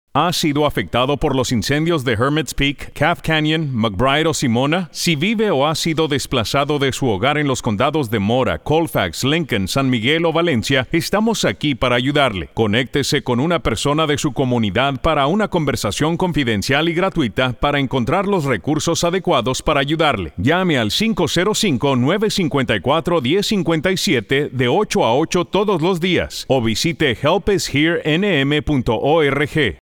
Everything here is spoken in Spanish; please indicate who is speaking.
Speaker 1: ¿Ha sido afectado por los incendios de Hermit's Peak, Calf Canyon, McBride o Simona? Si vive o ha sido desplazado de su hogar en los condados de Mora, Colfax, Lincoln, San Miguel o Valencia, estamos aquí para ayudarle. Conéctese con una persona de su comunidad para una conversación confidencial y gratuita para encontrar los recursos adecuados para ayudarle. Llame al 505-954-1057 de 8 a 8 todos los días o visite helpisherenm.org.